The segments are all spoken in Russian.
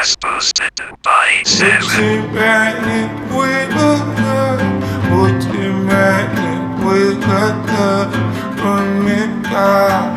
was posted by Seven. У тебя нет выхода, у тебя нет выхода, кроме как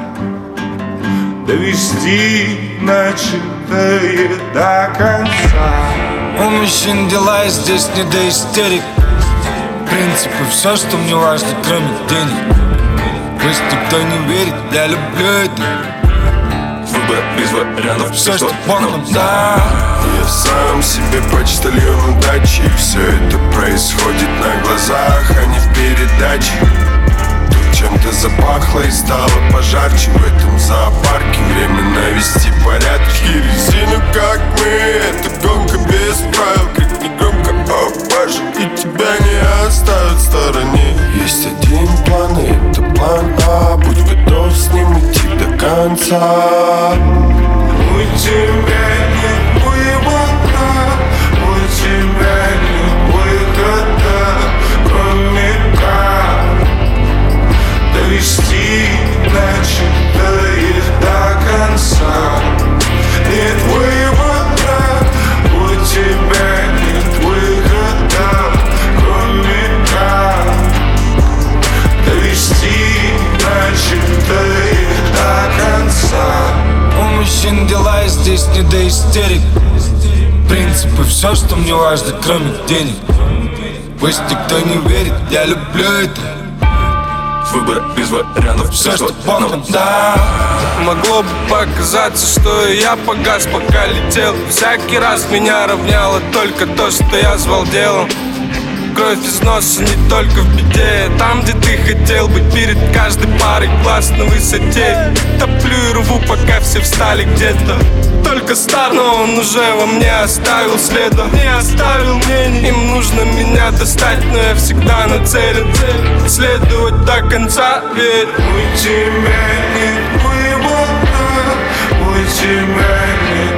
довести начатое до конца. У мужчин дела, и здесь не до истерик. Принципы, все, что мне важно, кроме денег. Пусть никто не верит, я люблю это. Выбор без вариантов, все, что Бог нам даст. Я сам себе почтальон удачи. Все это происходит на глазах, а не в передаче. Тут чем-то запахло и стало пожарче. В этом зоопарке время навести порядки. Резину, как мы, это гонка без правил. Крикни громко, о боже, и тебя не оставят в стороне. Есть один план, и это план А. Будь готов с ним идти до конца. У тебя нет выбора, у тебя нет выхода, кроме как довести начатое до конца. Нет выбора, у тебя нет выхода, кроме как довести начатое до конца. У мужчин дела, и здесь не до истерик. Принципы, все, что мне важно, кроме денег. Пусть никто не верит, я люблю это. Выбор без вариантов, все, что Бог нам даст. Могло бы показаться, что я погас, пока летел. Всякий раз меня равняло только то, что я звал делом. Кровь из носа не только в беде. Там, где ты хотел быть перед каждой парой глаз на высоте. Топлю и рву, пока все встали где-то. Только стар, но он уже во мне оставил следа. Не оставил мнений, им нужно меня достать, но я всегда нацелен следовать до конца, ведь у тебя нет выбора, у тебя нет